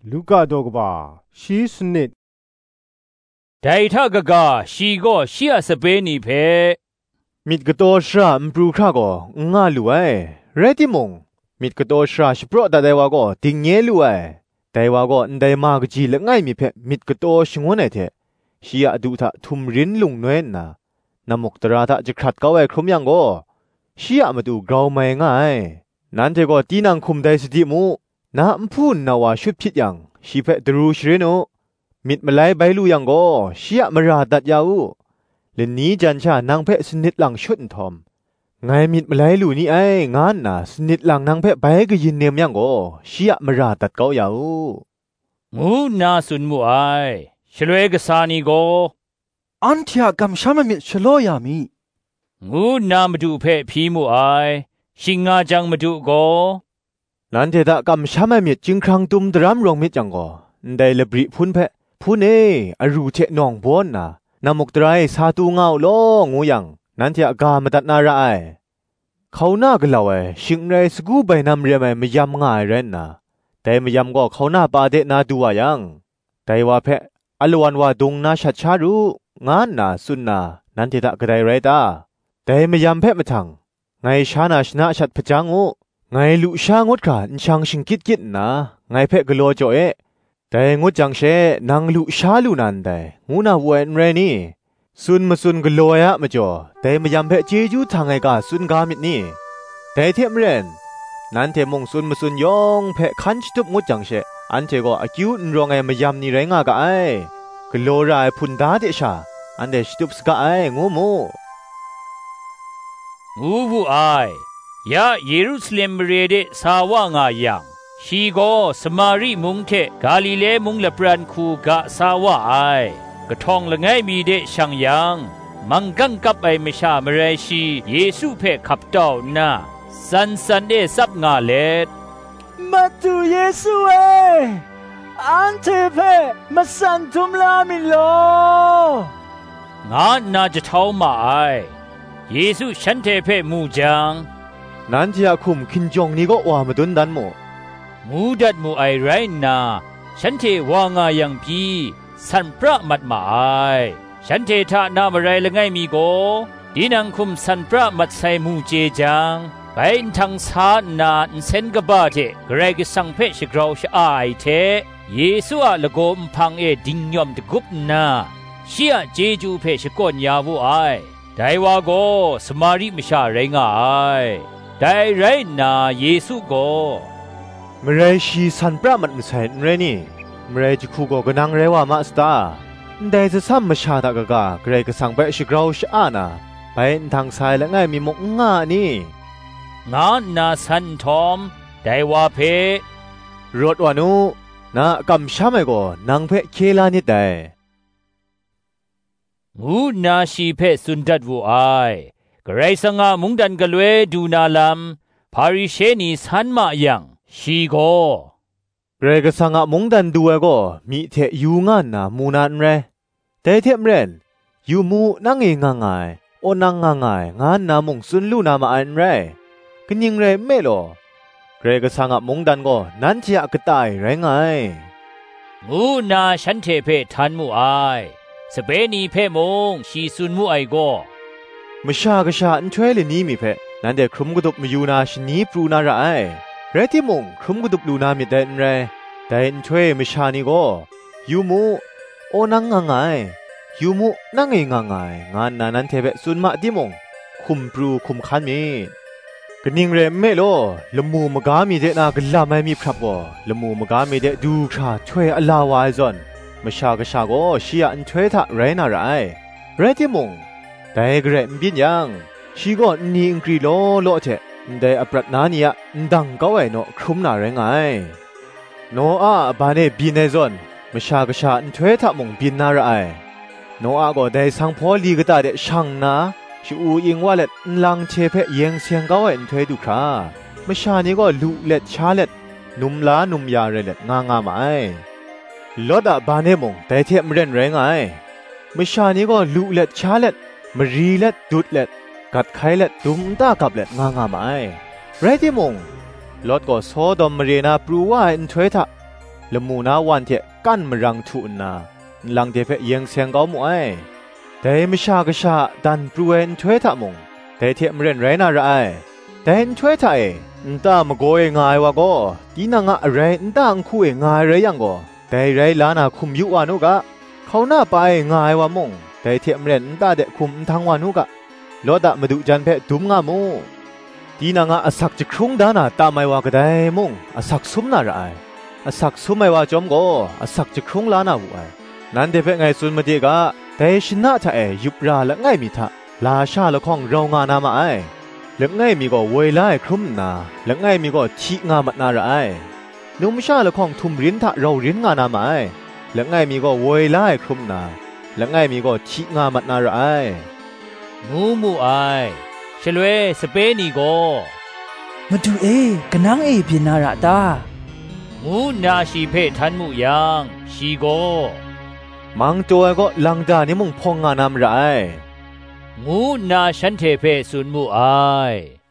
ลูกาโดกบาชีสนิดไดทากะกาชีก็ชียสเปนีเพมิดกะโตชราอิมปรูคราก็งาลุไอเรติมงมิดกะโตชราชิโปรตะไดวาก็ติงเยลุไอไดวาก็อันไดมากจีละง่ายมีเพมิดกะโตชงวนไอเทชียดูทะทุมรินลุงนวยนะนำมกตราทะจะครัดเกาไอครุมยังก็ชียมาดูกราวไม่ง่ายนั้นเทก็ตีนังคุมไดสติมูน้ำพูนนาวาชุดพิษยังชีเพดรูชเรโนมิดมาไลใบลูยังก็ชียมาราดัดยาวเลนนี้จันชานางเพสนิดหลังชุดทอมไงมิดมาไลลูนี่ไองานน่ะสนิดหลังนางเพใบก็ยินเนียมยังก็ชียมาราดัดเกายาวมูนาสุนมูไอชลวยกษานีก็อันที่กำช้ำมิดชโลยามีงูนามาดูเพพีมูไอชิงาจังมาดูก็นั้นเทตะกำช้ำมิดจึงครั้งตุมดรามรองมิดจังก็ได้เลบริพุนเพพูนอรูเทนองบอนนะนำมกตรายสาตูเงาโลงูยังนั้นที่อากามาตัดนาระไอเขาหน้ากล่าวชิงไรสกูใบนำเรียมไม่ยำง่ายเรนนะแต่ไม่ยำก็เขาหน้าปาเดนาดูว่ายังแต่ว่าเพอลวันว่าดงนาชัดชารุงานนาสุนนานั้นที่ตะกระไดไรตาแต่ไม่ยำเพมาทังไงชานาชนะชัดพจังงูไงลุชางดขาอินช่างชิงกิดกิดนะไงเพกโลโจแต่งูจังเชนางลุชาลูนันได้งูน่าเวนเรนี่ซุนมาซุนกลัวยะมาจ่อแต่ไม่ยำเพเจจูทางไงกาซุนกามิดนี่แต่เทียมเรนนั้นเทมงซุนมาซุนยองเพคันชิตุบงูจังเชอันเทก็อากิวน์รองไงไม่ยำนี่ไรงากะไอกลัวรายพุนดาเดชาอันเดชิตุบสกะไองูมูวูไอยะเยรูซาเล็มเรเดสาวางายังชีโกสมาริมุงเทกาลิเลมุงละปรันคูกะสาวะไอกะทองละไงมีเดช่างยังมังกังกับไอมชามเรชีเยซูเพขับเต้านาสันเดซับงาเลดมาดูเยซูอันเทเพมาสันทุมลามิโลงานาจะเท้ามาไอเยซูฉันเทเพมูจังนั้นที่อาคุมคินจงนี้ก็ว่ามาดุนดันโมมูดัดมูไอไรนาฉันเทวางายังพีสันพระมัดมาไอฉันเททานามอะไรละไงมีโกดีนังคุมสันพระมัดใส่มูเจจังไปทังสานาเซนกบาเทเกรกสังเพชกราวชอายเทเยซูอะละโกมพังดิงยอมตะกุบนาเชียเจจูเพชกอนยาวูไอไดวาโกสมาริมชาไรงาไอได้ไรนาเยซูโกเมื่อไรชีสันปรามันไม่ใช่เรนี่เมื่อไรจะคู่ก็นังเรว่ามาสตาได้จะซ้ำมาชาตากะเกรก็สั่งไปชิกราวชอานาไปทางซ้ายและง่ายมีมกง่านี่งานนาสันทอมได้ว่าเพรถวานุนะกำช้ำไอ้ก็นางเพเคลานิดได้งูนาชีเพสุนดัดวูไอกระไรสังอามุงดันกะลเวดูนาลัมพาริเชนีสันมายังชีโกเรกสังอามุงดันดูไอ้ก็มีเทยูงานนามูนันเรแต่เทมเรนยูมูนั่งเองง่ายโอนั่งง่ายงานนามุงสุนลูนามาอันเรกันยิงเรไม่หรอเรกสังอามุงดันก็นั้นเชียกตายไรงงูนาฉันเทเพทันมูไอสเปนีเพมงชีซุนมูไอโกมชากะชาอันช่วยเลยนี้มีเพนั้นเด็กครุมกระดุบมาอยู่นาชนีปรูนาระไอเรที่มงครุมกระดุบลูนามีแต่เรแต่อันช่วยมชานี่ก็ยูมูโอนังง่ายยูมูนั่งเองง่ายงานนั้นเทเปซุนมาที่มงคุมปรูคุมขันมีกนิ่งเรไม่โลละมูมกามีเดนากลาไม่มีครับก็ละมูมกามีเดดูคราช่วยอลาวายซอนมชากะชาก็ชียอันช่วยทะไรนาไรเรที่มงแต่เกรมบินยังชีก็นี่อิงกรีโลเทแต่อปรัตนานี่ยดังก็ไว้เนาะครุมนาไรไงโนอาบาเนบินเนซอนมชากะชาอันช่วยทะมงบินนาไรโนอาก็ได้สังพอลีกตาเดช่างนะชูอิงว่าเล็ดลังเชเพเยงเสียงก็ไว้อันช่วยดูครามชานี่ก็ลุเล็ดชาเล็ดนุมลานุมยาเรเล็ดงางามไอลดบาเนมงแต่เทียมเรนไรงไงมชานี้ก็ลุเล็ดชาเล็ดมรีเล็ดดุดเล็ดกัดไข่เล็ดดุมตากับเล็ดงางามไอไรที่มงลดก็โซดอมเรนาปรูว่าอินทวยทะละมูนาวันเทกันมรังทุนนาลังเทเพยังเสียงเกาหมวยแต่ไม่ชากชาดันปรวนช่วยทะมงแต่เทมเรนไรน่าไรแต่ช่วยทะตามโกยง่ายวะก็ดีนังอะไรต่างคุยง่ายเลยยังก็แต่ไรลานาคุมยุวานุกะเขาหน้าไปง่ายวะมงแต่เทมเรนตาเดคุมทั้งวานุกะโลดะมาดูจันเพดุมงามูดีนังอสักจะครุงดานาตามไม่ว่าก็ได้มงอสักซุมนาไรอสักซุมไม่ว่าจอมก็อสักจะครุงลานาบุไอนั้นเดเพไงสุนมาดีกะแต่ชินะทะยุบราละไงมีทะลาชาละข้องเรางานามาไอละไงมีก็เวลาครุมนาละไงมีก็ชีงามัดนาไรนุมชาละข้องทุมรินทะเรารินงานามาไอละไงมีก็เวลาครุมนาละไงมีก็ชีงามัดนาไรงูมูไอชลเวสเปนีโกมาดูกนังพินาระตางูนาชีเพทันมูยังชีโกมังตัวก็ลังดานิมุงพองงานามไรงูนาฉันเทเพสุนมูไอ